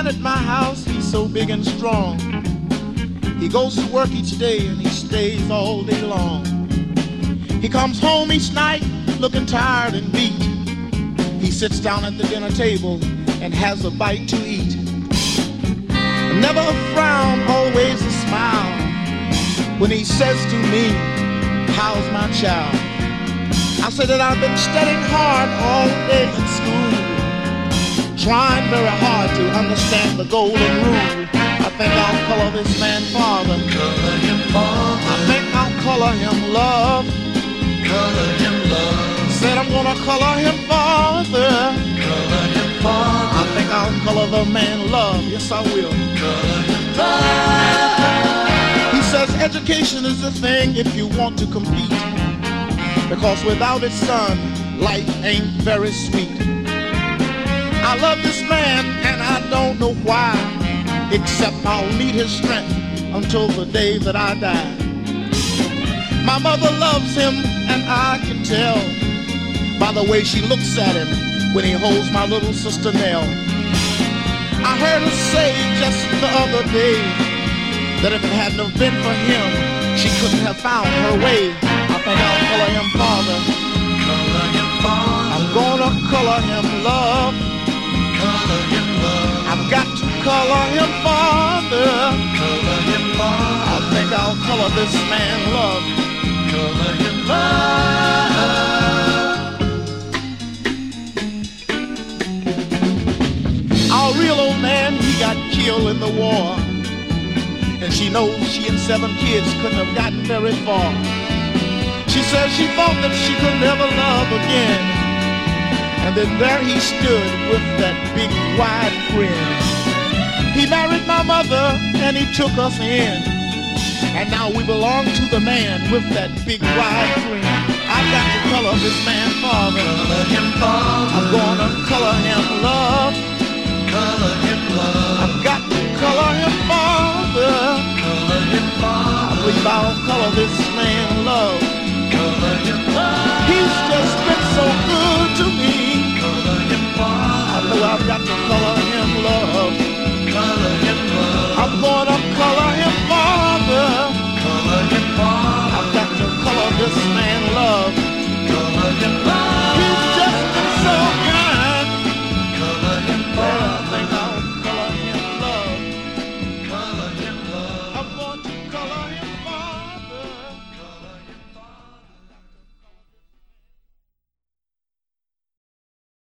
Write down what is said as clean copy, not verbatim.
man at my house, he's so big and strong. He goes to work each day and he stays all day long. He comes home each night looking tired and beat. He sits down at the dinner table and has a bite to eat. Never a frown, always a smile when he says to me, how's my child? I say that I've been studying hard all day in school, trying very hard to understand the golden rule. I think I'll color this man father. Color him father. I think I'll color him love. Color him love. Said I'm gonna color him father. Color him father. I think I'll color the man love. Yes, I will. Color him love. He says education is the thing if you want to compete, because without it, son, life ain't very sweet. I love this man and I don't know why, except I'll need his strength until the day that I die. My mother loves him and I can tell by the way she looks at him when he holds my little sister Nell. I heard her say just the other day that if it hadn't have been for him, she couldn't have found her way. I think I'll color him father. Color him father. I'm gonna color him love. Color him love. I've got to color him father. Color him father. I think I'll color this man love. Color him love. Our real old man, he got killed in the war, and she knows she and 7 kids couldn't have gotten very far. She says she thought that she could never love again, and then there he stood with that big wide grin. He married my mother and he took us in, and now we belong to the man with that big wide grin. I've got to color this man father. Color him father. I'm gonna color him love. Color him love. I've got to color him father. Color him I father. believe I'll color this man love. Color him love. He's